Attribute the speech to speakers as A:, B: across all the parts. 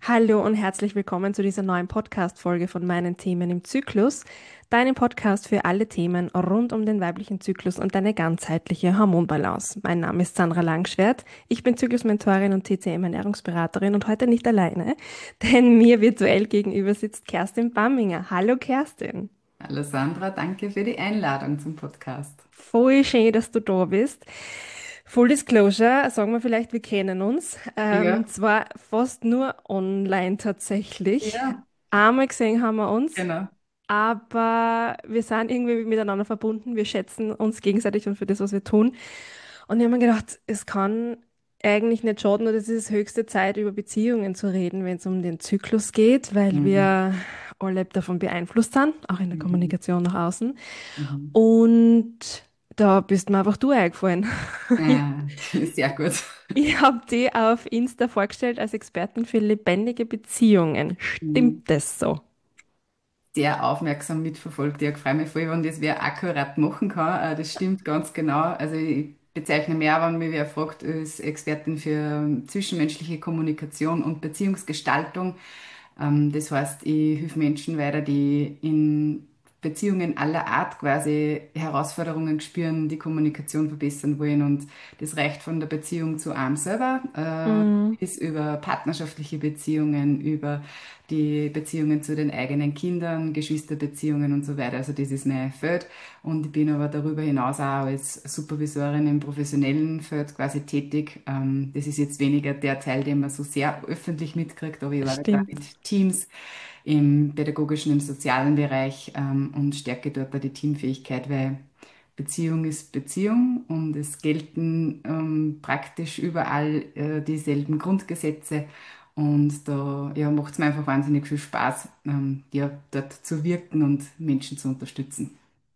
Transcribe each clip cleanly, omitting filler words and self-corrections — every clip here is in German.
A: Hallo und herzlich willkommen zu dieser neuen Podcast-Folge von meinen Themen im Zyklus, deinem Podcast für alle Themen rund um den weiblichen Zyklus und deine ganzheitliche Hormonbalance. Mein Name ist Sandra Langschwert, ich bin Zyklusmentorin und TCM-Ernährungsberaterin und heute nicht alleine, denn mir virtuell gegenüber sitzt Kerstin Bamminger. Hallo Kerstin.
B: Hallo Sandra, danke für die Einladung zum Podcast.
A: Voll schön, dass du da bist. Full Disclosure, sagen wir vielleicht, wir kennen uns.
B: Ja,
A: Zwar fast nur online tatsächlich.
B: ja,
A: Einmal gesehen haben wir uns,
B: genau.
A: aber wir sind irgendwie miteinander verbunden. Wir schätzen uns gegenseitig und für das, was wir tun. Und ich habe mir gedacht, es kann eigentlich nicht schaden, oder es ist höchste Zeit, über Beziehungen zu reden, wenn es um den Zyklus geht, weil
B: Mhm.
A: wir alle davon beeinflusst sind, auch in der
B: Mhm.
A: Kommunikation nach außen.
B: Mhm.
A: Und da bist mir einfach du eingefallen.
B: Sehr gut.
A: Ich habe die auf Insta vorgestellt als Expertin für lebendige Beziehungen.
B: Mhm.
A: Stimmt das so?
B: Sehr aufmerksam mitverfolgt. Ja, ich freue mich voll, wenn das wer akkurat machen kann. Das stimmt ganz genau. Also ich bezeichne mich auch, wenn mich wer fragt, als Expertin für zwischenmenschliche Kommunikation und Beziehungsgestaltung. Das heißt, ich helfe Menschen weiter, die in Beziehungen aller Art quasi Herausforderungen spüren, die Kommunikation verbessern wollen. Und das reicht von der Beziehung zu einem selber,
A: Mm,
B: bis über partnerschaftliche Beziehungen, über die Beziehungen zu den eigenen Kindern, Geschwisterbeziehungen und so weiter. Also das ist mein Feld. Und ich bin aber darüber hinaus auch als Supervisorin im professionellen Feld quasi tätig. Das ist jetzt weniger der Teil, den man so sehr öffentlich mitkriegt, aber ich arbeite auch
A: stimmt.
B: mit Teams im pädagogischen, im sozialen Bereich und stärke dort auch die Teamfähigkeit, weil Beziehung ist Beziehung und es gelten praktisch überall dieselben Grundgesetze. Und da ja, macht es mir einfach wahnsinnig viel Spaß, ja, dort zu wirken und Menschen zu unterstützen.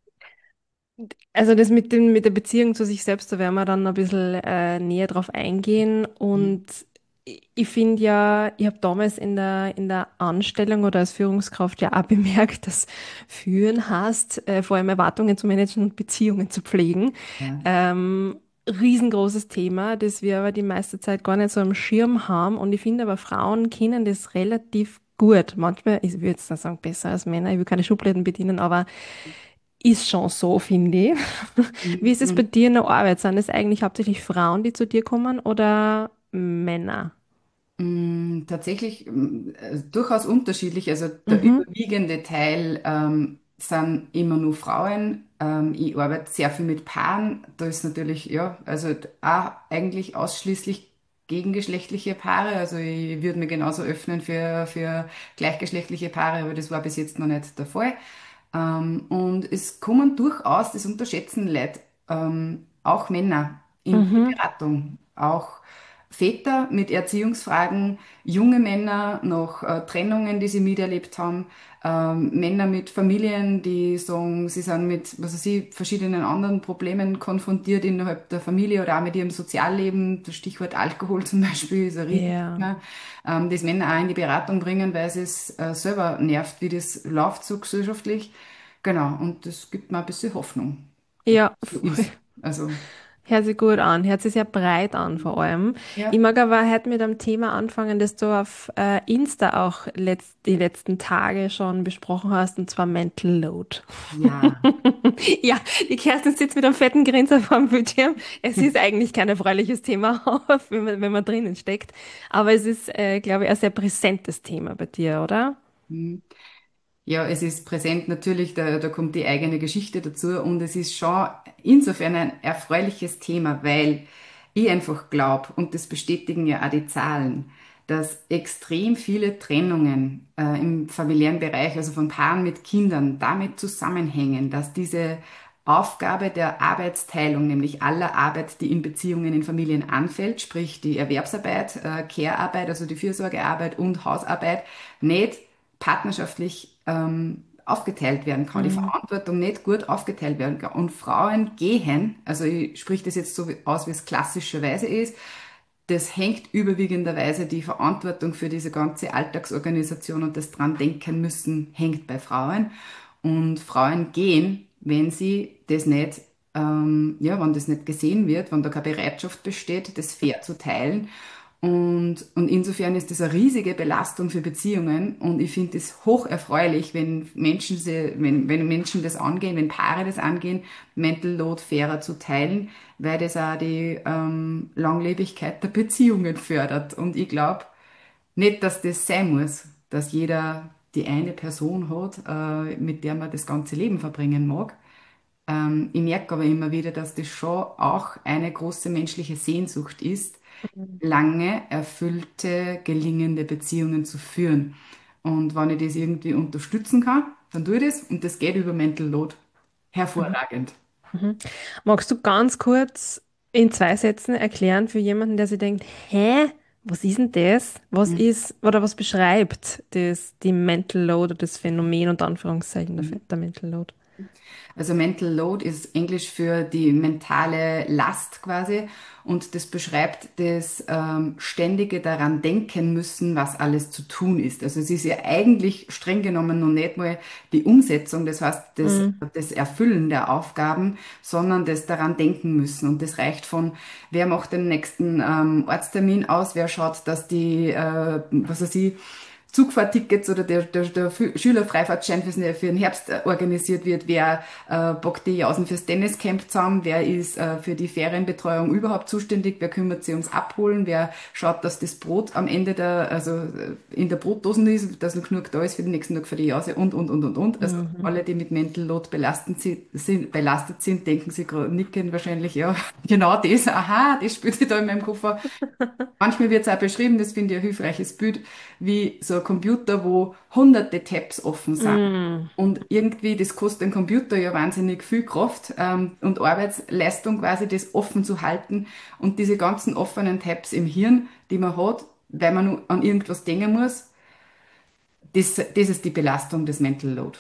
A: Also das mit der Beziehung zu sich selbst, da werden wir dann ein bisschen näher drauf eingehen. Und ich finde ja, ich habe damals in der Anstellung oder als Führungskraft ja auch bemerkt, dass Führen heißt, vor allem Erwartungen zu managen und Beziehungen zu pflegen.
B: Ja.
A: Riesengroßes Thema, das wir aber die meiste Zeit gar nicht so am Schirm haben. Und ich finde aber, Frauen kennen das relativ gut. Manchmal, ich würde jetzt nicht sagen besser als Männer, ich will keine Schubladen bedienen, aber ist schon so, finde ich. Wie ist es bei
B: Mhm.
A: dir in der Arbeit? Sind es eigentlich hauptsächlich Frauen, die zu dir kommen oder Männer?
B: Tatsächlich durchaus unterschiedlich. Also der
A: Mhm.
B: überwiegende Teil sind immer nur Frauen. Ich arbeite sehr viel mit Paaren. Da ist natürlich, ja, also auch eigentlich ausschließlich gegengeschlechtliche Paare. Also ich würde mir genauso öffnen für gleichgeschlechtliche Paare, aber das war bis jetzt noch nicht der Fall. Und es kommen durchaus, das unterschätzen Leute, auch Männer in die
A: Mhm.
B: Beratung, auch Väter mit Erziehungsfragen, junge Männer nach Trennungen, die sie miterlebt haben, Männer mit Familien, die sagen, sie sind mit, was weiß ich, verschiedenen anderen Problemen konfrontiert innerhalb der Familie oder auch mit ihrem Sozialleben. Das Stichwort Alkohol zum Beispiel ist ein
A: Ja.
B: Riesenthema, das Männer auch in die Beratung bringen, weil es selber nervt, wie das läuft so gesellschaftlich. Genau, und das gibt mir ein bisschen Hoffnung, dass
A: Ja,
B: es so
A: voll.
B: ist. Also,
A: Hört sich gut an, hört sich sehr breit an vor allem. Ich
B: ja.
A: mag aber heute mit einem Thema anfangen, das du auf Insta auch die letzten Tage schon besprochen hast, und zwar Mental Load.
B: Ja.
A: Ja, die Kerstin sitzt mit einem fetten Grinser vor dem Bildschirm. Es ist eigentlich kein erfreuliches Thema, wenn man drinnen steckt. Aber es ist, glaube ich, ein sehr präsentes Thema bei dir, oder?
B: Hm. Ja, es ist präsent natürlich, da kommt die eigene Geschichte dazu und es ist schon insofern ein erfreuliches Thema, weil ich einfach glaube, und das bestätigen ja auch die Zahlen, dass extrem viele Trennungen im familiären Bereich, also von Paaren mit Kindern, damit zusammenhängen, dass diese Aufgabe der Arbeitsteilung, nämlich aller Arbeit, die in Beziehungen in Familien anfällt, sprich die Erwerbsarbeit, Care-Arbeit, also die Fürsorgearbeit und Hausarbeit, nicht partnerschaftlich aufgeteilt werden kann, die
A: Mhm.
B: Verantwortung nicht gut aufgeteilt werden kann. Und Frauen gehen, also ich spreche das jetzt so aus, wie es klassischerweise ist, das hängt überwiegenderweise die Verantwortung für diese ganze Alltagsorganisation und das dran denken müssen, hängt bei Frauen. Und Frauen gehen, wenn sie das nicht, ja, wenn das nicht gesehen wird, wenn da keine Bereitschaft besteht, das fair zu teilen. Und insofern ist das eine riesige Belastung für Beziehungen. Und ich finde es hoch erfreulich, wenn Menschen das angehen, wenn Paare das angehen, Mental Load fairer zu teilen, weil das auch die Langlebigkeit der Beziehungen fördert. Und ich glaube nicht, dass das sein muss, dass jeder die eine Person hat, mit der man das ganze Leben verbringen mag. Ich merke aber immer wieder, dass das schon auch eine große menschliche Sehnsucht ist,
A: Mhm.
B: lange erfüllte, gelingende Beziehungen zu führen. Und wenn ich das irgendwie unterstützen kann, dann tue ich das und das geht über Mental Load.
A: Mhm.
B: Hervorragend.
A: Mhm. Magst du ganz kurz in 2 Sätzen erklären für jemanden, der sich denkt, hä, was ist denn das? Was
B: Mhm.
A: ist oder was beschreibt die Mental Load oder das Phänomen unter Anführungszeichen der Mental Load?
B: Also Mental Load ist Englisch für die mentale Last quasi und das beschreibt das ständige daran denken müssen, was alles zu tun ist. Also es ist ja eigentlich streng genommen noch nicht mal die Umsetzung, das heißt
A: Mhm.
B: das Erfüllen der Aufgaben, sondern das daran denken müssen. Und das reicht von, wer macht den nächsten Arzttermin aus, wer schaut, dass die, was weiß ich, Zugfahrtickets oder der Schülerfreifahrtschein für den Herbst organisiert wird, wer bockt die Jausen fürs Tenniscamp zusammen, wer ist für die Ferienbetreuung überhaupt zuständig, wer kümmert sich ums Abholen, wer schaut, dass das Brot am Ende in der Brotdosen ist, dass noch genug da ist für den nächsten Tag für die Jause und. Also
A: Mhm.
B: alle, die mit Mental Load belastet sind, denken sich gerade, nicken wahrscheinlich, ja, genau das, aha, das spielt sich da in meinem Koffer. Manchmal wird es auch beschrieben, das finde ich ein hilfreiches Bild, wie so ein Computer, wo hunderte Tabs offen sind.
A: Mhm.
B: Und irgendwie, das kostet den Computer ja wahnsinnig viel Kraft und Arbeitsleistung quasi, das offen zu halten. Und diese ganzen offenen Tabs im Hirn, die man hat, weil man nur an irgendwas denken muss, das ist die Belastung des Mental Load.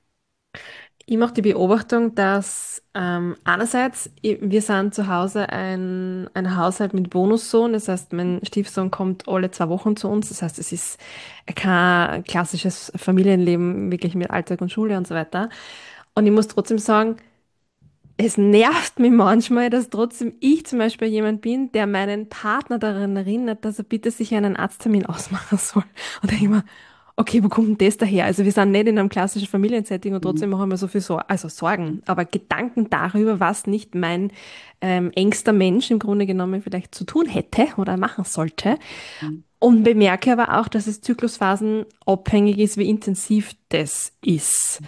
A: Ich mache die Beobachtung, dass einerseits, wir sind zu Hause ein Haushalt mit Bonussohn, das heißt, mein Stiefsohn kommt alle 2 Wochen zu uns, das heißt, es ist kein klassisches Familienleben, wirklich mit Alltag und Schule und so weiter. Und ich muss trotzdem sagen, es nervt mich manchmal, dass trotzdem ich zum Beispiel jemand bin, der meinen Partner daran erinnert, dass er bitte sich einen Arzttermin ausmachen soll. Und denke ich mir, okay, wo kommt denn das daher? Also wir sind nicht in einem klassischen Familiensetting und
B: Mhm.
A: trotzdem machen wir so viel also Sorgen, aber Gedanken darüber, was nicht mein engster Mensch im Grunde genommen vielleicht zu tun hätte oder machen sollte.
B: Mhm.
A: Und bemerke aber auch, dass es Zyklusphasen abhängig ist, wie intensiv das ist.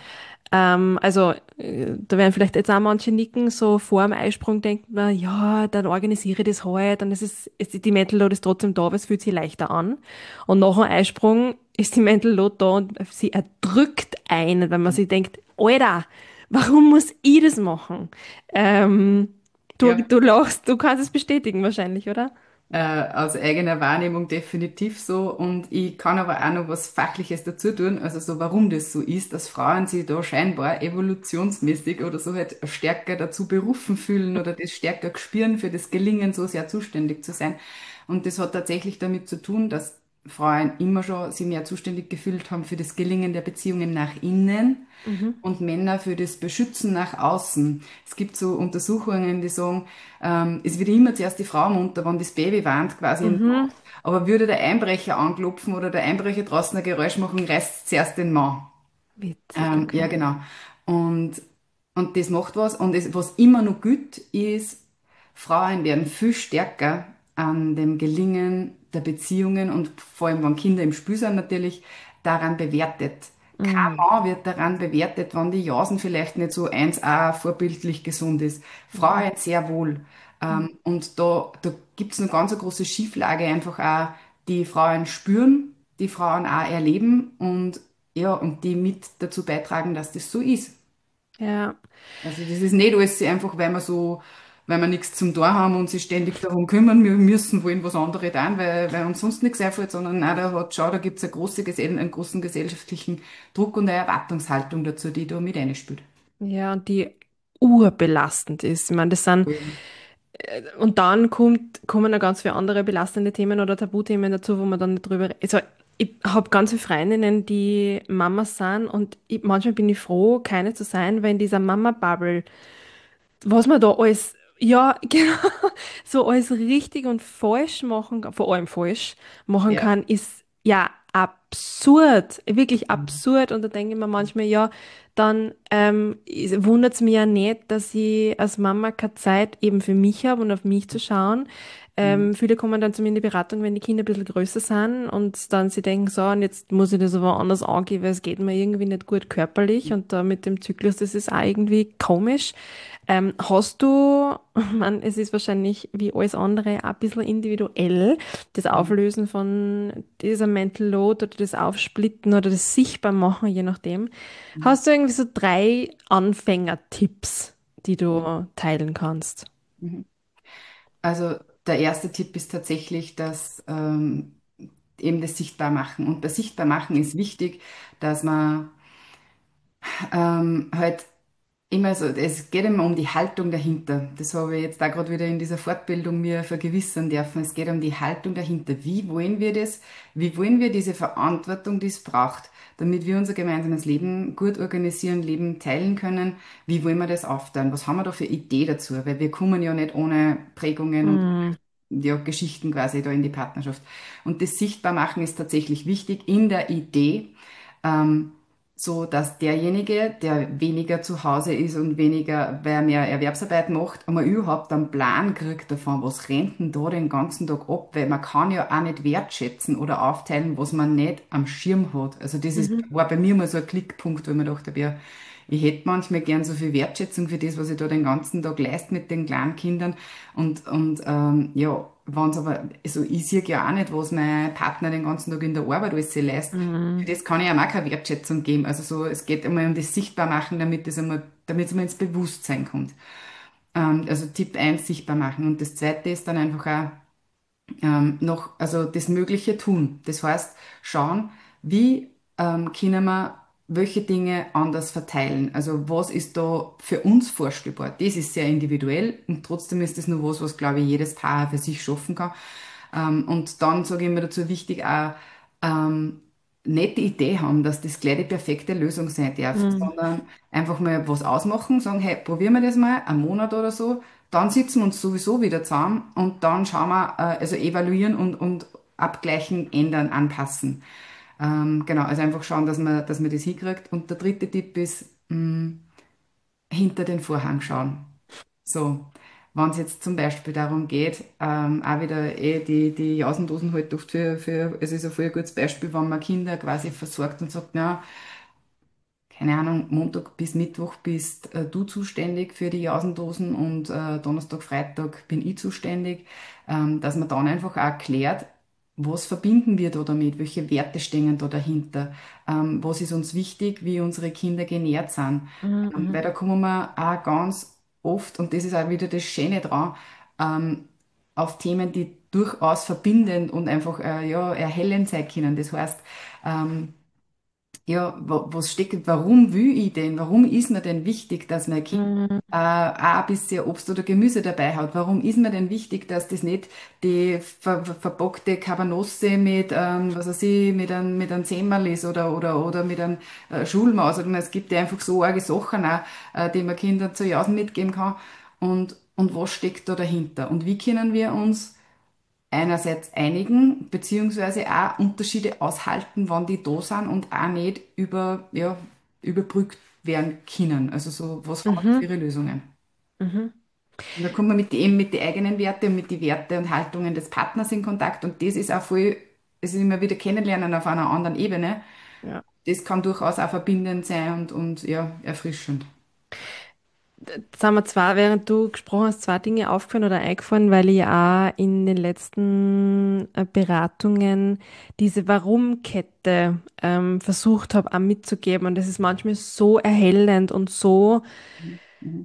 A: Da werden vielleicht jetzt auch manche nicken, so vor dem Eisprung denkt man, ja, dann organisiere ich das halt, dann die Mental Load ist trotzdem da, aber es fühlt sich leichter an. Und nach dem Eisprung ist die Mental Load da und sie erdrückt einen, weil man sich denkt, Alter, warum muss ich das machen? Ähm,
B: Ja.
A: du lachst, du kannst es bestätigen wahrscheinlich, oder?
B: Aus eigener Wahrnehmung definitiv so. Und ich kann aber auch noch was Fachliches dazu tun, also so warum das so ist, dass Frauen sich da scheinbar evolutionsmäßig oder so halt stärker dazu berufen fühlen oder das stärker spüren, für das Gelingen so sehr zuständig zu sein. Und das hat tatsächlich damit zu tun, dass Frauen immer schon sich mehr zuständig gefühlt haben für das Gelingen der Beziehungen nach innen
A: Mhm.
B: und Männer für das Beschützen nach außen. Es gibt so Untersuchungen, die sagen, es wird immer zuerst die Frau munter, wenn das Baby weint, quasi in der
A: Mhm.
B: Nacht. Aber würde der Einbrecher anklopfen oder der Einbrecher draußen ein Geräusch machen, reißt zuerst den Mann.
A: Witzig,
B: Ja,
A: okay.
B: genau. Und, und das macht was. Und was immer noch gut ist, Frauen werden viel stärker an dem Gelingen der Beziehungen und vor allem, wenn Kinder im Spiel sind, natürlich daran bewertet. Kein
A: Mhm.
B: Mann wird daran bewertet, wenn die Jausen vielleicht nicht so 1A vorbildlich gesund ist.
A: Mhm.
B: Frauen sehr wohl.
A: Mhm.
B: Und da gibt's eine ganz große Schieflage, einfach auch, die Frauen spüren, die Frauen auch erleben und ja, und die mit dazu beitragen, dass das so ist.
A: Ja.
B: Also das ist nicht alles einfach, weil wir nichts zum Tor haben und sich ständig darum kümmern, wir müssen wollen was andere tun, weil uns sonst nichts einfällt, sondern nein, schau, da gibt's einen großen gesellschaftlichen Druck und eine Erwartungshaltung dazu, die da mit einspielt.
A: Ja, und die urbelastend ist. Ich meine, und dann kommen noch ganz viele andere belastende Themen oder Tabuthemen dazu, wo man dann nicht drüber, also ich habe ganz viele Freundinnen, die Mamas sind und manchmal bin ich froh, keine zu sein, weil in dieser Mama-Bubble, was man da alles Ja, genau. So alles richtig und falsch machen, vor allem falsch machen
B: Ja.
A: kann, ist ja absurd, wirklich
B: Mhm.
A: absurd. Und da denke ich mir manchmal, ja, dann wundert es mich ja nicht, dass ich als Mama keine Zeit eben für mich habe und auf mich zu schauen.
B: Mhm.
A: Viele kommen dann zu mir in die Beratung, wenn die Kinder ein bisschen größer sind und dann sie denken, so, und jetzt muss ich das aber anders angehen, weil es geht mir irgendwie nicht gut körperlich und da mit dem Zyklus, das ist auch irgendwie komisch. Hast du, man, es ist wahrscheinlich wie alles andere auch ein bisschen individuell, das
B: Mhm.
A: Auflösen von dieser Mental Load oder das Aufsplitten oder das Sichtbarmachen, je nachdem.
B: Mhm.
A: Hast du irgendwie so 3 Anfängertipps, die
B: Mhm.
A: du teilen kannst?
B: Mhm. Also der erste Tipp ist tatsächlich, dass eben das Sichtbarmachen. Und bei Sichtbarmachen ist wichtig, dass man halt immer so, es geht immer um die Haltung dahinter. Das habe ich jetzt da gerade wieder in dieser Fortbildung mir vergewissern dürfen. Es geht um die Haltung dahinter. Wie wollen wir das? Wie wollen wir diese Verantwortung, die es braucht, damit wir unser gemeinsames Leben gut organisieren, Leben teilen können? Wie wollen wir das aufteilen? Was haben wir da für Idee dazu? Weil wir kommen ja nicht ohne Prägungen und
A: Mm,
B: ja, Geschichten quasi da in die Partnerschaft. Und das Sichtbarmachen ist tatsächlich wichtig in der Idee, ähm, so dass derjenige, der weniger zu Hause ist und weniger, weil er mehr Erwerbsarbeit macht, einmal überhaupt einen Plan kriegt davon, was rennt denn da den ganzen Tag ab, weil man kann ja auch nicht wertschätzen oder aufteilen, was man nicht am Schirm hat. Also das ist,
A: mhm,
B: war bei mir mal so ein Klickpunkt, wo ich mir gedacht habe, ja, ich hätte manchmal gern so viel Wertschätzung für das, was ich da den ganzen Tag leiste mit den kleinen Kindern. Und ja, wenn es aber, also ich sehe ja auch nicht, was mein Partner den ganzen Tag in der Arbeit alles leistet. Für
A: mm,
B: das kann ich ihm auch keine Wertschätzung geben. Also so, es geht einmal um das Sichtbarmachen, damit es einmal ins Bewusstsein kommt. Also Tipp eins sichtbar machen. Und das zweite ist dann einfach auch, noch, also das Mögliche tun. Das heißt, schauen, wie können wir welche Dinge anders verteilen. Also was ist da für uns vorstellbar? Das ist sehr individuell und trotzdem ist das nur was, was, glaube ich, jedes Paar für sich schaffen kann. Und dann sage ich mir dazu wichtig auch, nicht die Idee haben, dass das gleich die perfekte Lösung sein darf,
A: mm,
B: sondern einfach mal was ausmachen, sagen, hey, probieren wir das mal, einen Monat oder so, dann sitzen wir uns sowieso wieder zusammen und dann schauen wir, also evaluieren und abgleichen, ändern, anpassen. Genau, also einfach schauen, dass man das hinkriegt. Und der dritte Tipp ist, hinter den Vorhang schauen. So, wenn es jetzt zum Beispiel darum geht, auch wieder die Jausendosen halt oft es ist ein voll gutes Beispiel, wenn man Kinder quasi versorgt und sagt, na, keine Ahnung, Montag bis Mittwoch bist du zuständig für die Jausendosen und Donnerstag, Freitag bin ich zuständig, dass man dann einfach auch klärt, was verbinden wir da damit, welche Werte stehen da dahinter, was ist uns wichtig, wie unsere Kinder genährt sind.
A: mm,
B: Weil
A: mm,
B: da kommen wir auch ganz oft, und das ist auch wieder das Schöne dran, auf Themen, die durchaus verbindend und einfach ja, erhellend sein können. Das heißt, ähm, ja, was steckt, warum will ich denn? Warum ist mir denn wichtig, dass mein Kind
A: mm,
B: auch ein bisschen Obst oder Gemüse dabei hat? Warum ist mir denn wichtig, dass das nicht die verpackte Cabanossi mit, was weiß ich, mit einem Semmerl ist oder mit einem Schulmaus? Sondern es gibt ja einfach so arge Sachen auch, die man Kindern zu Jausen mitgeben kann. Und was steckt da dahinter? Und wie können wir uns einerseits einigen, beziehungsweise auch Unterschiede aushalten, wann die da sind und auch nicht überbrückt werden können. Also so, was haben wir für
A: mhm,
B: ihre Lösungen?
A: mhm.
B: Und da kommt man eben mit den eigenen Werte und mit den Werte und Haltungen des Partners in Kontakt und das ist auch voll, es ist immer wieder kennenlernen auf einer anderen Ebene.
A: Ja.
B: Das kann durchaus auch verbindend sein und ja, erfrischend.
A: Jetzt haben mir zwei, während du gesprochen hast, zwei Dinge aufgefallen oder eingefallen, weil ich auch in den letzten Beratungen diese Warum-Kette versucht habe, auch mitzugeben. Und das ist manchmal so erhellend und so
B: Mhm. Mhm.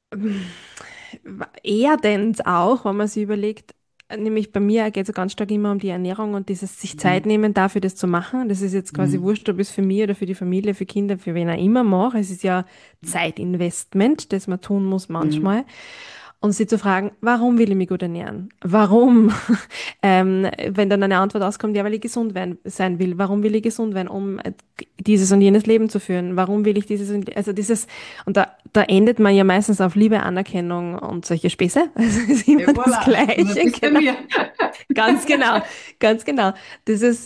A: erdend auch, wenn man sich überlegt, nämlich bei mir geht es ganz stark immer um die Ernährung und dieses sich Zeit nehmen dafür, das zu machen. Das ist jetzt quasi
B: Mhm.
A: wurscht, ob ich es für mich oder für die Familie, für Kinder, für wen auch immer mache. Es ist ja Zeitinvestment, das man tun muss
B: Mhm.
A: manchmal. Und sie zu fragen, warum will ich mich gut ernähren? Warum? Wenn dann eine Antwort auskommt, ja, weil ich gesund sein will. Warum will ich gesund werden? Um dieses und jenes Leben zu führen. Warum will ich dieses und also dieses, und da endet man ja meistens auf Liebe, Anerkennung und solche Späße. Also es ist
B: Ja,
A: immer das
B: voilà, und das
A: Gleiche,
B: ist bei
A: genau.
B: mir.
A: Ganz genau, ganz genau. Das ist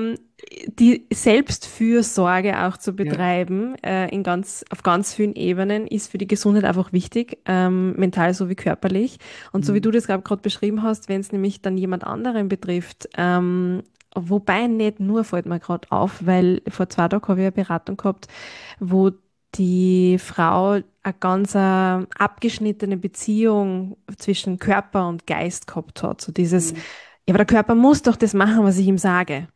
A: die Selbstfürsorge auch zu
B: Ja.
A: betreiben, auf ganz vielen Ebenen, ist für die Gesundheit einfach wichtig, mental sowie körperlich. Und so wie
B: Mhm.
A: du das gerade beschrieben hast, wenn es nämlich dann jemand anderen betrifft, wobei nicht nur, fällt mir gerade auf, weil vor 2 Tagen habe ich eine Beratung gehabt, wo die Frau eine ganz abgeschnittene Beziehung zwischen Körper und Geist gehabt hat. So dieses,
B: Mhm.
A: ja, aber der Körper muss doch das machen, was ich ihm sage.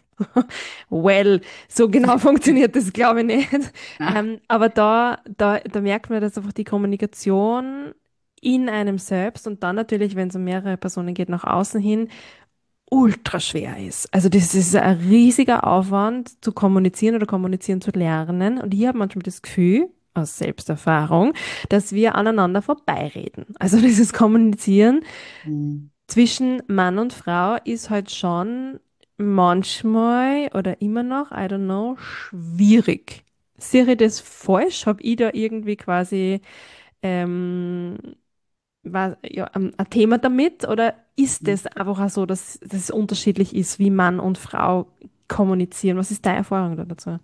A: Well, so genau funktioniert das, glaube ich nicht.
B: Na,
A: Aber da merkt man, dass einfach die Kommunikation in einem selbst und dann natürlich, wenn es um mehrere Personen geht, nach außen hin, ultra schwer ist. Also das ist ein riesiger Aufwand zu kommunizieren oder kommunizieren zu lernen. Und ich habe manchmal das Gefühl, aus Selbsterfahrung, dass wir aneinander vorbeireden. Also dieses Kommunizieren
B: mhm.
A: zwischen Mann und Frau ist halt schon manchmal oder immer noch, I don't know, schwierig. Sehe ich das falsch? Habe ich da irgendwie quasi ähm, ein Thema damit? Oder ist es einfach auch so, dass es unterschiedlich ist, wie Mann und Frau kommunizieren? Was ist deine Erfahrung da dazu?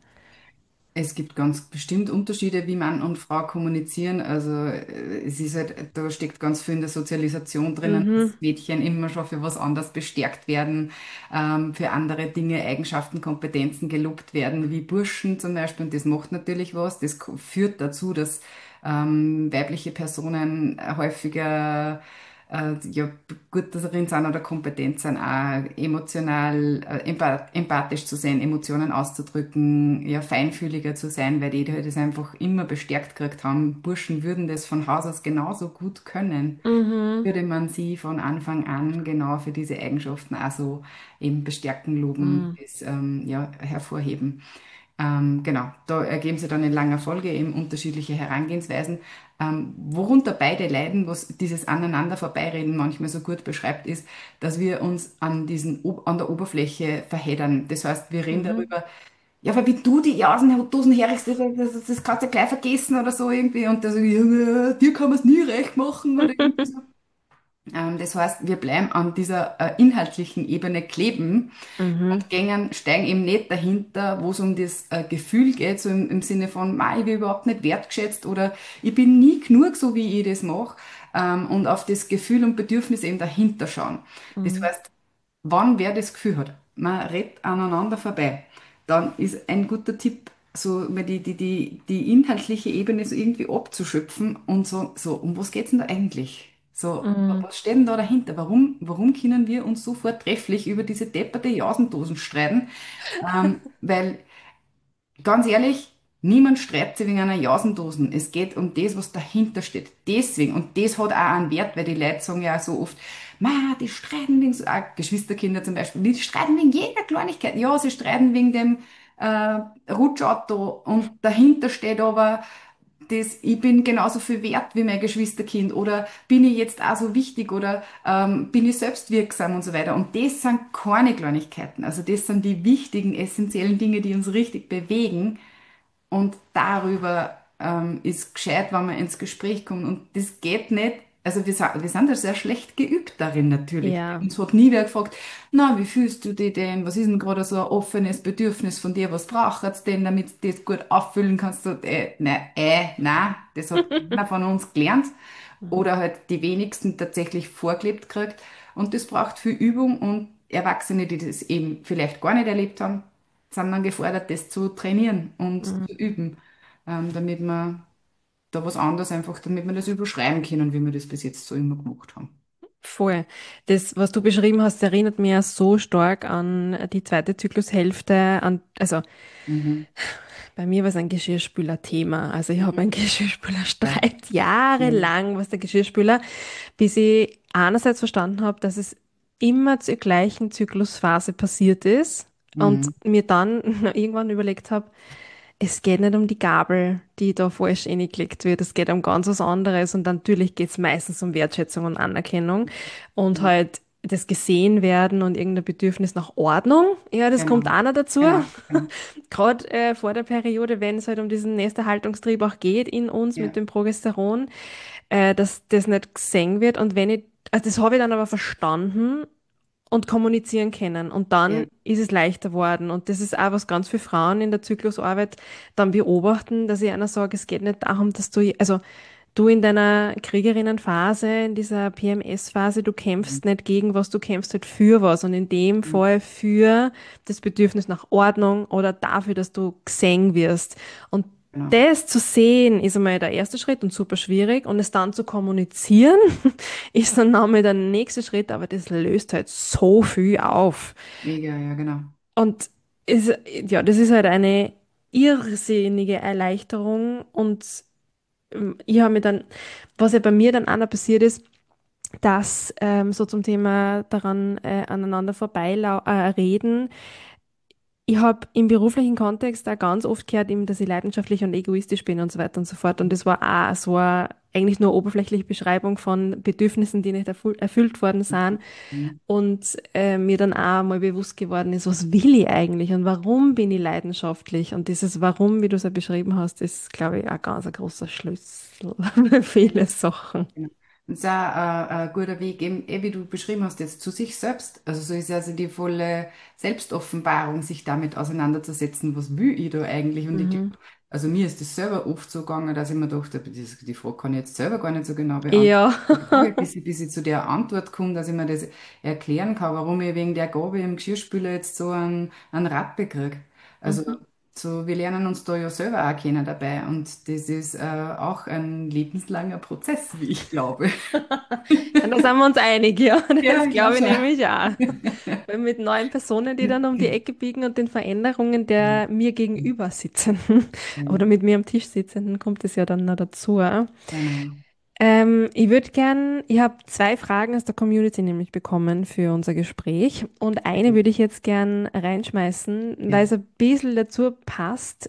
B: Es gibt ganz bestimmt Unterschiede, wie Mann und Frau kommunizieren. Also es ist halt, da steckt ganz viel in der Sozialisation drinnen,
A: Mhm,
B: dass Mädchen immer schon für was anderes bestärkt werden, für andere Dinge, Eigenschaften, Kompetenzen gelobt werden, wie Burschen zum Beispiel. Und das macht natürlich was. Das führt dazu, dass weibliche Personen häufiger ja, gut darin sind oder kompetent sind, auch emotional, empathisch zu sein, Emotionen auszudrücken, ja, feinfühliger zu sein, weil die halt das einfach immer bestärkt gekriegt haben. Burschen würden das von Haus aus genauso gut können,
A: mhm,
B: würde man sie von Anfang an genau für diese Eigenschaften also eben bestärken, loben,
A: mhm,
B: das, ja, hervorheben. Genau, da ergeben sich dann in langer Folge eben unterschiedliche Herangehensweisen. Worunter beide leiden, was dieses Aneinander vorbeireden manchmal so gut beschreibt, ist, dass wir uns an der Oberfläche verheddern. Das heißt, wir reden
A: mhm.
B: darüber, ja, aber wie du die Jausendosen herrichst, das kannst du ja gleich vergessen oder so irgendwie. Und das, ja, dir kann man es nie recht machen oder irgendwie so. Das heißt, wir bleiben an dieser inhaltlichen Ebene kleben
A: Mhm.
B: und steigen eben nicht dahinter, wo es um das Gefühl geht, so im Sinne von, "Ma, ich bin überhaupt nicht wertgeschätzt oder ich bin nie genug so, wie ich das mache, und auf das Gefühl und Bedürfnis eben dahinter schauen. Das
A: Mhm.
B: heißt, wann wer das Gefühl hat, man redet aneinander vorbei, dann ist ein guter Tipp, so mal die inhaltliche Ebene so irgendwie abzuschöpfen und so, um was geht's denn da eigentlich? So,
A: Mhm.
B: was steht denn da dahinter? Warum können wir uns so vortrefflich über diese depperte Jausendosen streiten? Weil ganz ehrlich, niemand streitet sich wegen einer Jausendosen. Es geht um das, was dahinter steht. Deswegen, und das hat auch einen Wert, weil die Leute sagen ja so oft, ma, die streiten wegen, so, auch Geschwisterkinder zum Beispiel, die streiten wegen jeder Kleinigkeit. Ja, sie streiten wegen dem Rutschauto und dahinter steht aber das, ich bin genauso viel wert wie mein Geschwisterkind oder bin ich jetzt auch so wichtig oder bin ich selbstwirksam und so weiter. Und das sind keine Kleinigkeiten. Also das sind die wichtigen, essentiellen Dinge, die uns richtig bewegen. Und darüber ist gescheit, wenn man ins Gespräch kommt. Und das geht nicht. Also wir sind da sehr schlecht geübt darin natürlich.
A: Ja.
B: Uns hat nie wer gefragt, na, wie fühlst du dich denn? Was ist denn gerade so ein offenes Bedürfnis von dir? Was braucht es denn, damit du das gut auffüllen kannst? Du, nein, das hat keiner von uns gelernt
A: Mhm.
B: oder halt die wenigsten tatsächlich vorgelebt kriegt. Und das braucht viel Übung und Erwachsene, die das eben vielleicht gar nicht erlebt haben, sind dann gefordert, das zu trainieren und
A: Mhm.
B: zu üben, damit man da was anderes einfach, damit wir das überschreiben können, wie wir das bis jetzt so immer gemacht haben.
A: Voll. Das, was du beschrieben hast, erinnert mich ja so stark an die zweite Zyklushälfte. Also
B: Mhm.
A: bei mir war es ein Geschirrspüler-Thema. Also ich habe
B: Mhm.
A: einen
B: Ja.
A: Geschirrspülerstreit
B: Mhm.
A: jahrelang, was der Geschirrspüler, bis ich einerseits verstanden habe, dass es immer zur gleichen Zyklusphase passiert ist und
B: Mhm.
A: mir dann irgendwann überlegt habe, es geht nicht um die Gabel, die da falsch reingelegt wird. Es geht um ganz was anderes. Und natürlich geht es meistens um Wertschätzung und Anerkennung und
B: Mhm.
A: halt das gesehen werden und irgendein Bedürfnis nach Ordnung. Ja, das kommt
B: Genau,
A: auch noch dazu.
B: genau, genau.
A: Gerade vor der Periode, wenn es halt um diesen Nesterhaltungstrieb auch geht in uns mit
B: Ja,
A: dem Progesteron, dass das nicht gesehen wird. Und wenn ich, also das habe ich dann aber verstanden und kommunizieren können. Und
B: ja,
A: dann ist es leichter geworden. Und das ist auch, was ganz viele Frauen in der Zyklusarbeit dann beobachten, dass ich einer sage, es geht nicht darum, dass du, also du in deiner Kriegerinnenphase, in dieser PMS-Phase, du
B: mhm.
A: kämpfst nicht gegen was, du kämpfst halt für was. Und in dem
B: Mhm.
A: Fall für das Bedürfnis nach Ordnung oder dafür, dass du gesehen wirst. Und
B: Genau.
A: das zu sehen, ist einmal der erste Schritt und super schwierig. Und es dann zu kommunizieren, ist dann nochmal der nächste Schritt, aber das löst halt so viel auf.
B: Mega, ja, genau.
A: Und ist, ja, das ist halt eine irrsinnige Erleichterung. Und ich habe mir dann, was ja bei mir dann auch noch passiert ist, dass so zum Thema daran aneinander reden, ich habe im beruflichen Kontext auch ganz oft gehört, eben, dass ich leidenschaftlich und egoistisch bin und so weiter und so fort. Und das war auch so eine, eigentlich nur eine oberflächliche Beschreibung von Bedürfnissen, die nicht erfüllt worden sind.
B: Mhm.
A: Und mir dann auch mal bewusst geworden ist, was will ich eigentlich und warum bin ich leidenschaftlich? Und dieses Warum, wie du es ja beschrieben hast, ist, glaube ich, auch ganz ein großer Schlüssel für viele Sachen.
B: Genau. Und das ist auch ein guter Weg, eben, wie du beschrieben hast, jetzt zu sich selbst. Also so ist also die volle Selbstoffenbarung, sich damit auseinanderzusetzen, was will ich da eigentlich? Und ich glaub,
A: Mhm.
B: also mir ist das selber oft so gegangen, dass ich mir dachte, die Frage kann ich jetzt selber gar nicht so genau beantworten.
A: Ja.
B: Ich brauche, bis ich zu der Antwort komme, dass ich mir das erklären kann, warum ich wegen der Gabe im Geschirrspüler jetzt so einen Rappe kriege. Also
A: Mhm.
B: so, wir lernen uns da ja selber auch kennen dabei und das ist auch ein lebenslanger Prozess, wie ich glaube.
A: Ja, da sind wir uns einig, ja.
B: Ja,
A: Das
B: ich glaube
A: glaube ich
B: schon.
A: nämlich auch. Weil mit neuen Personen, die dann um die Ecke biegen und den Veränderungen der mir gegenüber sitzenden oder mit mir am Tisch sitzenden, kommt es ja dann noch dazu.
B: Genau.
A: Ich würde gern, ich habe zwei Fragen aus der Community nämlich bekommen für unser Gespräch und eine würde ich jetzt gern reinschmeißen, weil
B: Ja.
A: es ein bisschen dazu passt.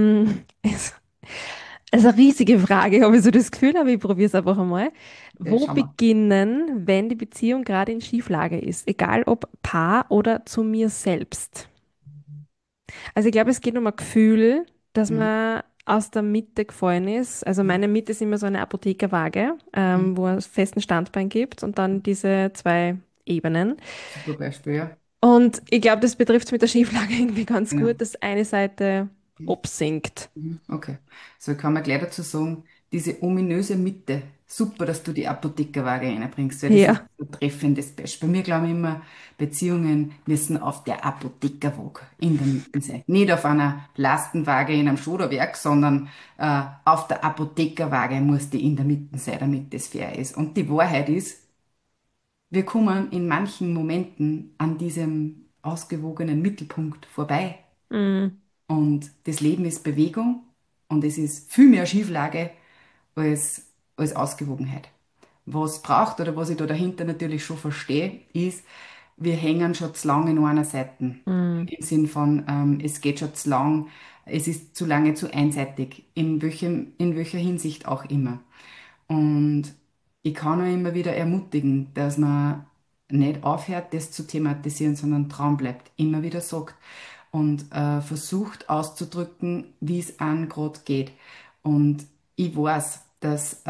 A: Es ist eine riesige Frage, habe ich so das Gefühl, aber ich probiere es einfach einmal.
B: Okay,
A: Wo
B: schauen wir.
A: beginnen, wenn die Beziehung gerade in Schieflage ist? Egal ob Paar oder zu mir selbst. Also ich glaube, es geht um ein Gefühl, dass
B: Mhm.
A: man aus der Mitte gefallen ist. Also
B: Mhm.
A: meine Mitte ist immer so eine Apothekerwaage,
B: Mhm.
A: wo es festen Standbein gibt und dann diese zwei Ebenen.
B: Super Beispiel, ja.
A: Und ich glaube, das betrifft es mit der Schieflage irgendwie ganz
B: Genau.
A: gut, dass eine Seite
B: Mhm.
A: absinkt.
B: Mhm. Okay. So, ich kann man gleich dazu sagen, diese ominöse Mitte. Super, dass du die Apothekerwaage reinbringst, weil das ist
A: Ja.
B: ein treffendes Beispiel. Bei mir glauben immer, Beziehungen müssen auf der Apothekerwaage in der Mitte sein. Nicht auf einer Lastenwaage in einem Schoderwerk, sondern auf der Apothekerwaage muss die in der Mitte sein, damit das fair ist. Und die Wahrheit ist, wir kommen in manchen Momenten an diesem ausgewogenen Mittelpunkt vorbei.
A: Mm,
B: Und das Leben ist Bewegung und es ist viel mehr Schieflage als Ausgewogenheit. Was braucht oder was ich da dahinter natürlich schon verstehe, ist, wir hängen schon zu lange in einer Seite.
A: mm,
B: Im Sinn von, es geht schon zu lang, es ist zu lange zu einseitig, in welcher Hinsicht auch immer. Und ich kann auch immer wieder ermutigen, dass man nicht aufhört, das zu thematisieren, sondern dran bleibt, immer wieder sagt und versucht auszudrücken, wie es einem gerade geht. Und ich weiß, dass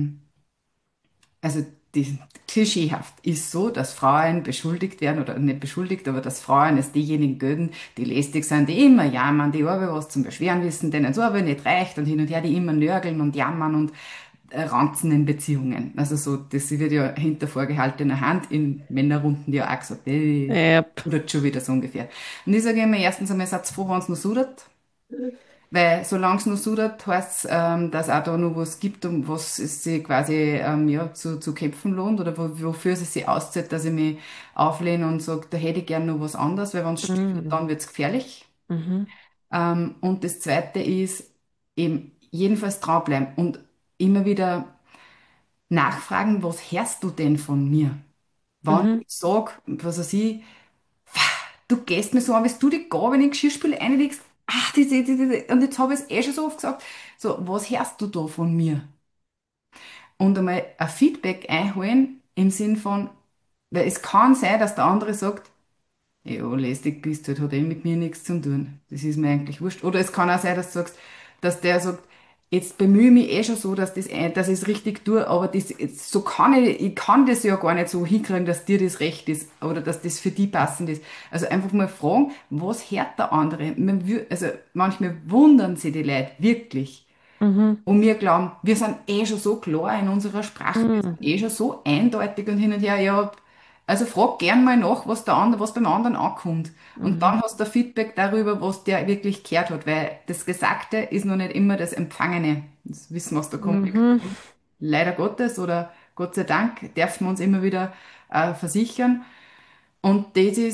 B: also die, klischeehaft ist so, dass Frauen beschuldigt werden oder nicht beschuldigt, aber dass Frauen als diejenigen gelten, die lästig sind, die immer jammern, die aber was zum Beschweren wissen, denen so aber nicht reicht und hin und her, die immer nörgeln und jammern und ranzen in Beziehungen. Also so, das wird ja hinter vorgehaltener Hand in Männerrunden ja auch gesagt,
A: yep.
B: sudert schon wieder so ungefähr. Und ich sage immer, erstens einmal seid froh, wenn es noch sudert, weil solange es noch sudert, heißt es, dass auch da noch was gibt, um was es sich quasi ja, zu kämpfen lohnt oder wofür es sich auszahlt, dass ich mich auflehne und sage, da hätte ich gern noch was anderes, weil wenn es stiftet,
A: Mm,
B: dann wird es gefährlich.
A: mhm,
B: Und das Zweite ist eben jedenfalls dranbleiben und immer wieder nachfragen, was hörst du denn von mir? Wenn
A: mhm,
B: ich sag, was weiß ich, du gehst mir so an, wenn du die Gabel in den Geschirrspüler reinlegst, ach, und jetzt habe ich es eh schon so oft gesagt, so, was hörst du da von mir? Und einmal ein Feedback einholen im Sinn von, weil es kann sein, dass der andere sagt, ja, lästig bist du, halt, hat eh mit mir nichts zu tun. Das ist mir eigentlich wurscht. Oder es kann auch sein, dass du sagst, dass der sagt, jetzt bemühe ich mich eh schon so, dass ich es richtig tue, aber so ich kann das ja gar nicht so hinkriegen, dass dir das recht ist oder dass das für die passend ist. Also einfach mal fragen, was hört der andere? Also manchmal wundern sich die Leute wirklich.
A: Mhm.
B: Und wir glauben, wir sind eh schon so klar in unserer Sprache, wir
A: Mhm.
B: sind eh schon so eindeutig und hin und her. Ja, also frag gern mal nach, was beim anderen ankommt. Und
A: Mhm.
B: dann hast du Feedback darüber, was der wirklich gehört hat, weil das Gesagte ist noch nicht immer das Empfangene. Das wissen wir aus der
A: Mhm.
B: Kommunikation. Leider Gottes oder Gott sei Dank dürfen wir uns immer wieder versichern. Und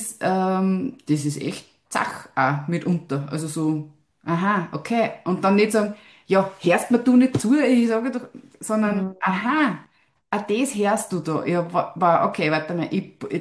B: das ist echt Zach auch mitunter. Also so, aha, okay. Und dann nicht sagen, ja, hörst mir du nicht zu, ich sage doch, sondern,
A: Mhm.
B: aha, das hörst du da. Ja, okay, warte mal,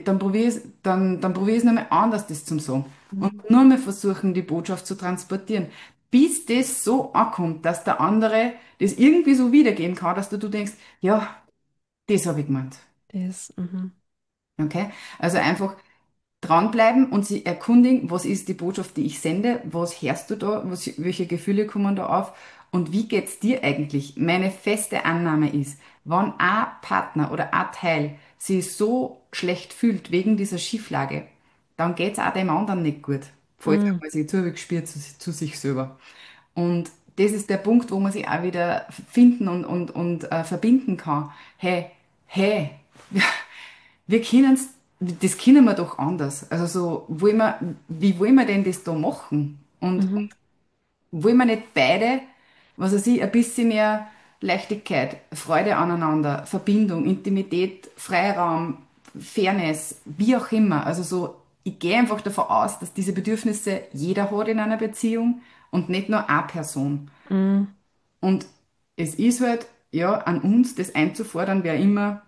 B: dann probier es nochmal anders, das zum Sagen. Und
A: Mhm.
B: nur mal versuchen, die Botschaft zu transportieren. Bis das so ankommt, dass der andere das irgendwie so wiedergeben kann, dass du denkst, ja, das habe ich gemeint.
A: Das, mhm.
B: Okay? Also einfach dranbleiben und sie erkundigen, was ist die Botschaft, die ich sende, was hörst du da, welche Gefühle kommen da auf und wie geht's dir eigentlich? Meine feste Annahme ist, wenn ein Partner oder ein Teil sich so schlecht fühlt wegen dieser Schieflage, dann geht's auch dem anderen nicht gut. Falls er
A: Mhm.
B: mal sich zugespürt zu sich selber. Und das ist der Punkt, wo man sich auch wieder finden und verbinden kann. Hey, hey, wir können's, das können wir doch anders. Also so, wie wollen wir denn das da machen? Und
A: Mhm.
B: wollen wir nicht beide, was weiß ich, ein bisschen mehr Leichtigkeit, Freude aneinander, Verbindung, Intimität, Freiraum, Fairness, wie auch immer. Also so, ich gehe einfach davon aus, dass diese Bedürfnisse jeder hat in einer Beziehung und nicht nur eine Person.
A: Mhm.
B: Und es ist halt, ja, an uns, das einzufordern, wer immer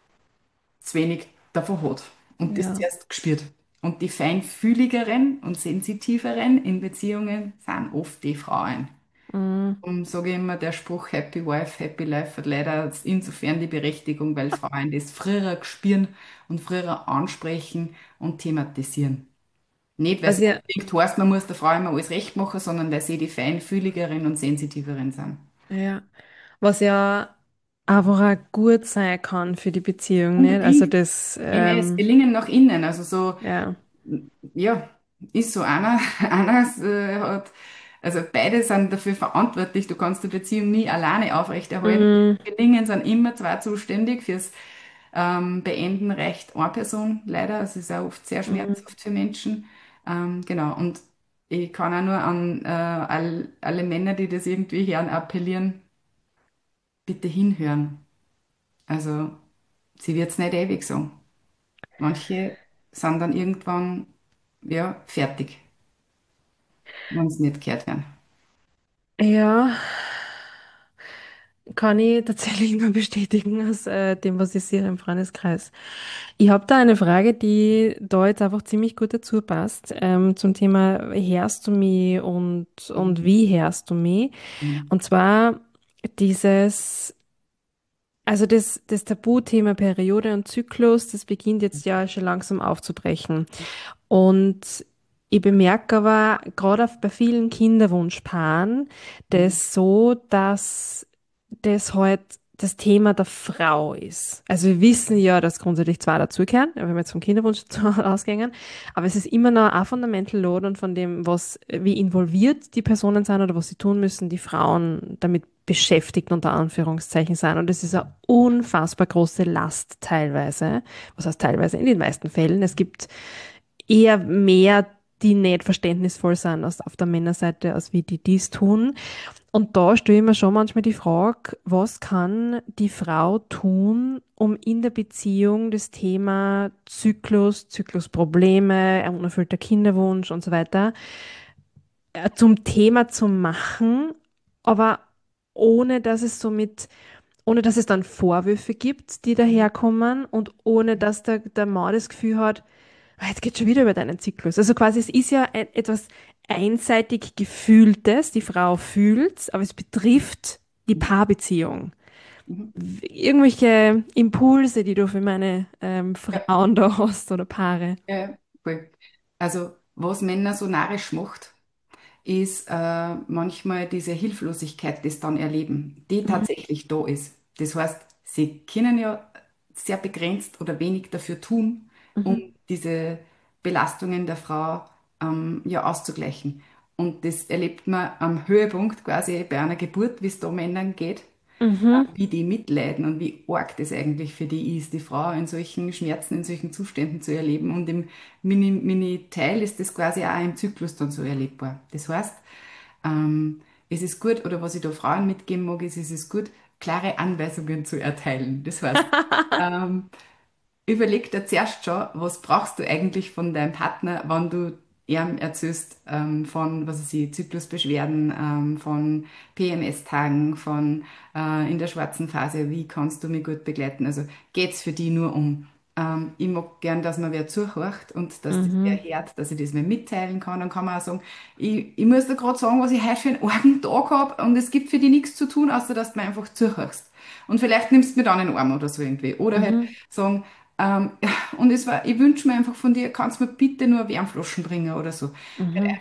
B: zu wenig davon hat und das
A: Ja.
B: zuerst gespürt. Und die feinfühligeren und sensitiveren in Beziehungen sind oft die Frauen.
A: Mhm.
B: Und sage ich immer, der Spruch Happy Wife, Happy Life hat leider insofern die Berechtigung, weil Frauen das früher spüren und früher ansprechen und thematisieren. Nicht, weil es
A: Was ja,
B: unbedingt heißt, man muss der Frau immer alles recht machen, sondern weil sie die feinfühligeren und sensitiveren sind.
A: ja, was ja einfach auch gut sein kann für die Beziehung, nicht? Also
B: Unbedingt.
A: das,
B: Ich meine, das Gelingen nach innen, also so,
A: ja.
B: ja, ist so. Einer hat, also beide sind dafür verantwortlich. Du kannst die Beziehung nie alleine aufrechterhalten.
A: Mhm.
B: Gelingen sind immer zwei zuständig. Fürs Beenden reicht eine Person leider. Es ist auch oft sehr
A: Mhm.
B: schmerzhaft für Menschen. Genau. Und ich kann auch nur an alle Männer, die das irgendwie hören, appellieren, bitte hinhören. Also, sie wird es nicht ewig so. Manche sind dann irgendwann, ja, fertig, wenn sie nicht gehört werden.
A: Ja, kann ich tatsächlich nur bestätigen aus dem, was ich sehe im Freundeskreis. Ich habe da eine Frage, die da jetzt einfach ziemlich gut dazu passt, zum Thema hörst du mich und wie hörst du mich?
B: Mhm.
A: Und zwar dieses, also das Tabuthema Periode und Zyklus, das beginnt jetzt ja schon langsam aufzubrechen. Und ich bemerke aber gerade bei vielen Kinderwunschpaaren
B: Mhm.
A: das so, dass das halt das Thema der Frau ist. Also wir wissen ja, dass grundsätzlich zwei dazugehören, wenn wir jetzt vom Kinderwunsch ausgehen, aber es ist immer noch ein Fundamental Load und von dem, was, wie involviert die Personen sind oder was sie tun müssen, die Frauen damit beschäftigt unter Anführungszeichen sein. Und es ist eine unfassbar große Last teilweise. Was heißt teilweise? In den meisten Fällen. Es gibt eher mehr, die nicht verständnisvoll sind auf der Männerseite, als wie die dies tun. Und da stelle ich mir schon manchmal die Frage, was kann die Frau tun, um in der Beziehung das Thema Zyklus, Zyklusprobleme, unerfüllter Kinderwunsch und so weiter zum Thema zu machen, aber ohne dass es ohne dass es dann Vorwürfe gibt, die daherkommen und ohne dass der Mann das Gefühl hat, Jetzt geht schon wieder über deinen Zyklus. Also quasi, es ist ja etwas einseitig Gefühltes, die Frau fühlt's, aber es betrifft die
B: Mhm.
A: Paarbeziehung.
B: Mhm.
A: Irgendwelche Impulse, die du für meine
B: Ja,
A: Frauen da hast oder Paare.
B: ja, ja, voll. Also, was Männer so narrisch macht, ist manchmal diese Hilflosigkeit, die sie dann erleben, die
A: Mhm.
B: tatsächlich da ist. Das heißt, sie können ja sehr begrenzt oder wenig dafür tun, um
A: Mhm.
B: diese Belastungen der Frau ja auszugleichen. Und das erlebt man am Höhepunkt quasi bei einer Geburt, wie es da Männern geht,
A: Mhm.
B: wie die mitleiden und wie arg das eigentlich für die ist, die Frau in solchen Schmerzen, in solchen Zuständen zu erleben. Und im Mini-Teil ist das quasi auch im Zyklus dann so erlebbar. Das heißt, es ist gut, oder was ich da Frauen mitgeben mag, ist, es ist gut, klare Anweisungen zu erteilen. Das heißt, ähm, überleg dir zuerst schon, was brauchst du eigentlich von deinem Partner, wenn du ihm erzählst von, was weiß ich, Zyklusbeschwerden, von PMS-Tagen, von in der schwarzen Phase, wie kannst du mich gut begleiten? Also geht's für die nur um, ich mag gern, dass man wer zuhört und dass das wer
A: Mhm.
B: hört, dass ich das mir mitteilen kann. Dann kann man auch sagen, ich muss dir gerade sagen, was ich heute für einen argen Tag habe und es gibt für die nichts zu tun, außer dass du mir einfach zuhörst. Und vielleicht nimmst du mir dann in den Arm oder so irgendwie. Oder halt
A: Mhm.
B: sagen, ja, und es war, ich wünsche mir einfach von dir, kannst du mir bitte nur Wärmflaschen bringen oder so.
A: Mhm.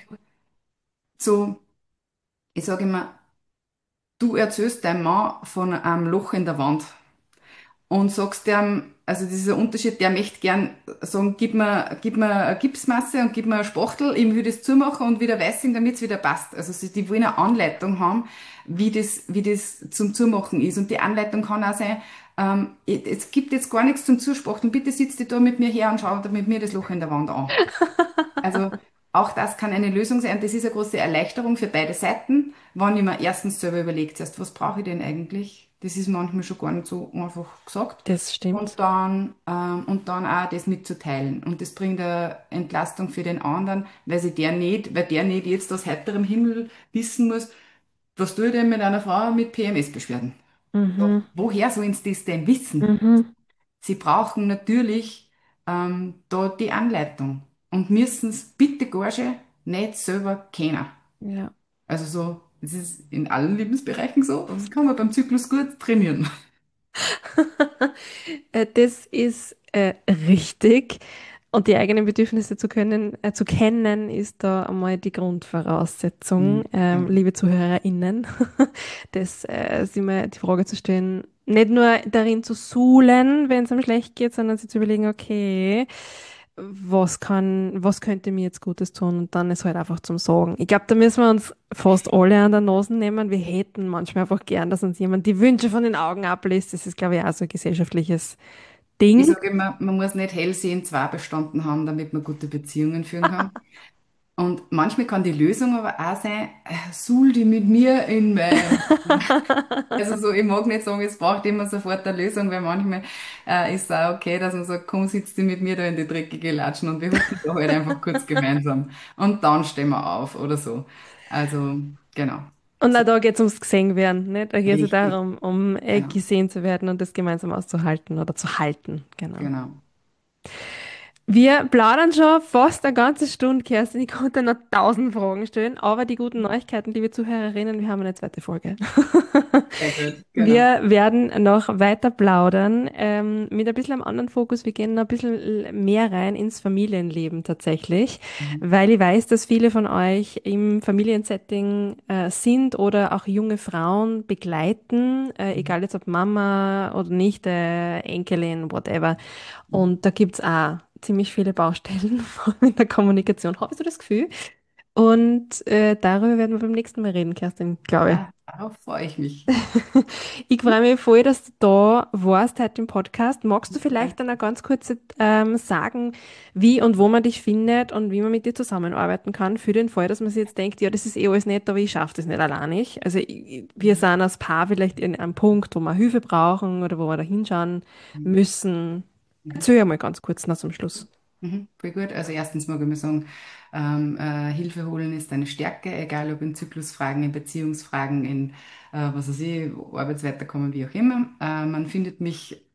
B: So, ich sage immer, du erzählst deinem Mann von einem Loch in der Wand und sagst dem, also dieser Unterschied, der möchte gern sagen, gib mir eine Gipsmasse und gib mir eine Spachtel, ich will das zumachen und wieder weißing, damit es wieder passt. Also die wollen eine Anleitung haben, wie das zum Zumachen ist. Und die Anleitung kann auch sein, es gibt jetzt gar nichts zum Zuspachteln, bitte sitzt dich da mit mir her und schau mit mir das Loch in der Wand an. Also auch das kann eine Lösung sein. Das ist eine große Erleichterung für beide Seiten, wenn ich mir erstens selber überlegt, erst, was brauche ich denn eigentlich? Das ist manchmal schon gar nicht so einfach gesagt.
A: Das stimmt.
B: Und dann auch das mitzuteilen. Und das bringt eine Entlastung für den anderen, weil der nicht jetzt aus heiterem Himmel wissen muss, was tue ich denn mit einer Frau mit PMS-Beschwerden? Ja,
A: Mhm.
B: woher sollen sie das denn wissen?
A: Mhm.
B: Sie brauchen natürlich da die Anleitung und müssen es bitte Gorge nicht selber kennen.
A: Ja.
B: Also so, das ist in allen Lebensbereichen so, das kann man beim Zyklus gut trainieren.
A: Das ist richtig. Und die eigenen Bedürfnisse zu kennen, ist da einmal die Grundvoraussetzung,
B: Mhm, genau.
A: liebe ZuhörerInnen. Das, sich mal die Frage zu stellen, nicht nur darin zu suhlen, wenn es einem schlecht geht, sondern sich zu überlegen, okay, was könnte mir jetzt Gutes tun? Und dann ist halt einfach zum Sagen. Ich glaube, da müssen wir uns fast alle an der Nase nehmen. Wir hätten manchmal einfach gern, dass uns jemand die Wünsche von den Augen abliest. Das ist, glaube ich, auch so ein gesellschaftliches
B: Ich
A: Ding.
B: sage immer, man muss nicht Hellsehen 2 bestanden haben, damit man gute Beziehungen führen kann. Und manchmal kann die Lösung aber auch sein, suhl die mit mir in mein. Also so, ich mag nicht sagen, es braucht immer sofort eine Lösung, weil manchmal ist es auch okay, dass man sagt, komm, sitzt die mit mir da in die dreckige Latschen und wir hocken da halt einfach kurz gemeinsam. Und dann stehen wir auf oder so. Also, genau.
A: Und
B: So,
A: auch da geht es ums gesehen werden, nicht? Da geht es ja
B: richtig.
A: darum, um
B: Genau.
A: gesehen zu werden und das gemeinsam auszuhalten oder zu halten. Genau.
B: Genau.
A: Wir plaudern schon fast eine ganze Stunde, Kerstin. Ich konnte noch 1000 Fragen stellen, aber die guten Neuigkeiten, liebe Zuhörerinnen, wir haben eine zweite Folge.
B: Sehr gut. Genau.
A: Wir werden noch weiter plaudern, mit ein bisschen einem anderen Fokus. Wir gehen noch ein bisschen mehr rein ins Familienleben tatsächlich,
B: Mhm.
A: weil ich weiß, dass viele von euch im Familiensetting sind oder auch junge Frauen begleiten,
B: Mhm.
A: egal jetzt ob Mama oder nicht, Enkelin, whatever.
B: Mhm.
A: Und da gibt's auch ziemlich viele Baustellen, vor allem in der Kommunikation, habe ich so das Gefühl. Und darüber werden wir beim nächsten Mal reden, Kerstin, glaube ich.
B: Ja, darauf freue ich mich.
A: Ich freue mich voll, dass du da warst heute im Podcast. Magst du vielleicht dann auch ganz kurz sagen, wie und wo man dich findet und wie man mit dir zusammenarbeiten kann, für den Fall, dass man sich jetzt denkt, ja, das ist eh alles nett, aber ich schaffe das nicht alleinig. Also wir
B: Mhm.
A: sind als Paar vielleicht in einem Punkt, wo wir Hilfe brauchen oder wo wir da hinschauen
B: Mhm.
A: müssen.
B: Mhm.
A: Erzähl mal ganz kurz noch zum Schluss.
B: Mhm, voll gut. Also erstens mag ich mal sagen, Hilfe holen ist eine Stärke, egal ob in Zyklusfragen, in Beziehungsfragen, in was weiß ich, Arbeitsweiterkommen, wie auch immer. Man findet mich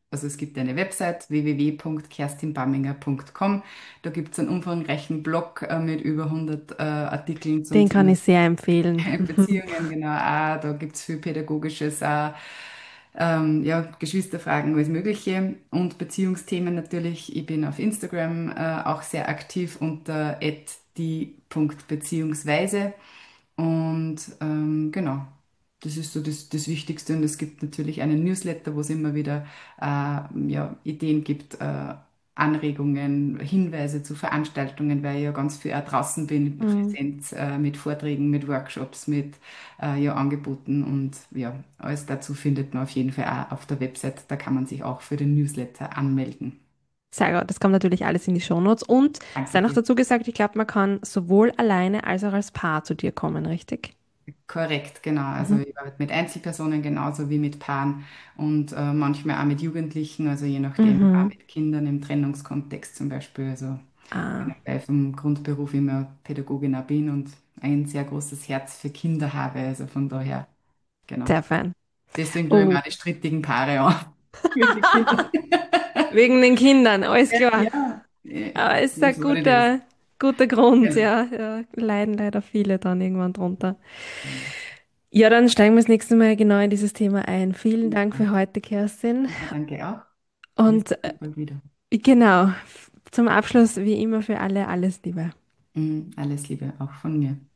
B: Also es gibt eine Website www.kerstinbamminger.com. Da gibt es einen umfangreichen Blog mit über 100 Artikeln zum
A: Den kann
B: Thema
A: ich sehr empfehlen.
B: Beziehungen, genau. Auch, da gibt es viel Pädagogisches, auch, ja, Geschwisterfragen, alles Mögliche und Beziehungsthemen natürlich. Ich bin auf Instagram auch sehr aktiv unter @die.beziehungsweise und genau, das ist so das Wichtigste und es gibt natürlich einen Newsletter, wo es immer wieder ja, Ideen gibt, Anregungen, Hinweise zu Veranstaltungen, weil ich ja ganz viel auch draußen bin,
A: Mhm.
B: präsent mit Vorträgen, mit Workshops, mit ja, Angeboten und ja, alles dazu findet man auf jeden Fall auch auf der Website. Da kann man sich auch für den Newsletter anmelden.
A: Sehr gut, das kommt natürlich alles in die Shownotes. Und sei
B: Danke
A: noch
B: dir.
A: dazu gesagt, ich glaube, man kann sowohl alleine als auch als Paar zu dir kommen, richtig?
B: Korrekt, genau. Also
A: Mhm.
B: ich arbeite mit Einzelpersonen genauso wie mit Paaren und manchmal auch mit Jugendlichen, also je nachdem, auch
A: Mhm.
B: mit Kindern im Trennungskontext zum Beispiel. Also
A: Ah,
B: genau, weil ich vom Grundberuf immer Pädagogin auch bin und ein sehr großes Herz für Kinder habe. Also von daher, genau.
A: sehr fein.
B: Deswegen tue ich mir
A: Oh,
B: auch die strittigen Paare an. Für die Kinder.
A: wegen den Kindern, alles klar.
B: Ja,
A: Aber es ist
B: it
A: ein
B: is what it is.
A: guter Grund,
B: Genau.
A: ja. Ja. Leiden leider viele dann irgendwann drunter. Ja, dann steigen wir das nächste Mal genau in dieses Thema ein. Vielen Dank für heute, Kerstin.
B: Ja, danke auch. Wir
A: Und
B: sehen uns bald wieder.
A: genau, zum Abschluss wie immer für alle alles Liebe.
B: Alles Liebe auch von mir.